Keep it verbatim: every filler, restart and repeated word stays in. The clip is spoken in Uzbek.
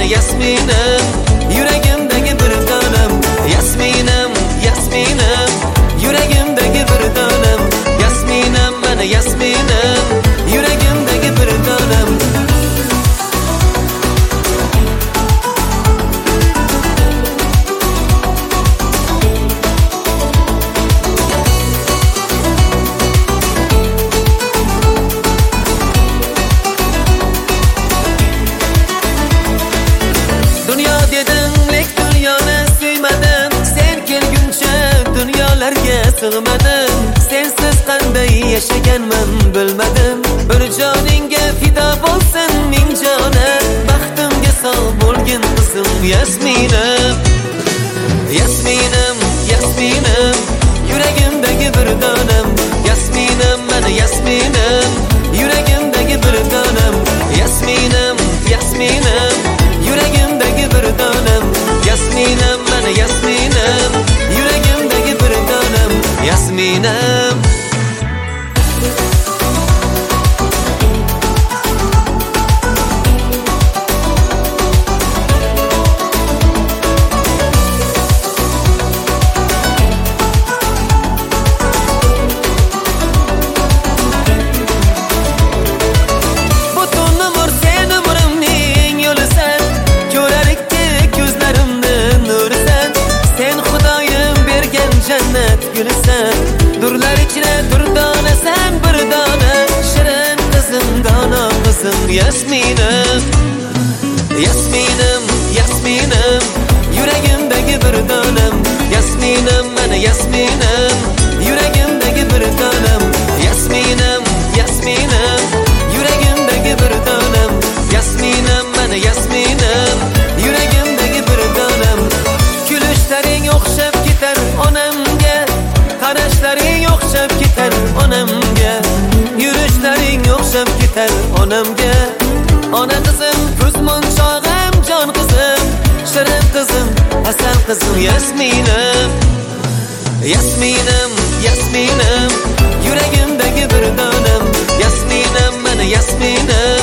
Yasminim, yuragimdagi bir donim. Yasminim, Yasminim, yuragimdagi bir donim. Yasminim, mana Yasminim, yuragimdagi bir donim. Dünya dedim, lek dünyani suymadim. Sen kelguncha dunyolarga sig'madim. Sensiz qanday yashaganman bilmadim. Bir joningga fido bo'lsin ming jona. Baxtimga sog' bo'lgin qizim Yasminim. Yasminim, Yasminim, yuragimdagi bir donim. Yasminim, mana Yasminim, yuragimdagi bir donim. Yasminim, Yasminim, yuragimdagi bir donim. Yasminim, mana Yasminim, yuragimdagi bir donim. Yasminim. Cennet gülsen, durlar içine durdana sen bir dana. Şirin kızım, dana kızım Yasminim. Yasminim, Yasminim, yuragimdagi bir donim. Yasminim, mana Yasminim, yuragimdagi bir donim. Yasminim, Yasminim, yuragimdagi bir donim. Yasminim, mana Yasminim, yuragimdagi bir donim. Gülüşlerin o'xshab ketar onamga, qarashlaring o'xshab ketar onamga, yurishlaring o'xshab ketar onamga. Ona qizim, ko'zmunchog'im, jon qizim, shirin qizim, asal qizim Yasminim. Yasminim, Yasminim, yuragimdagi bir donim. Yasminim, mana Yasminim,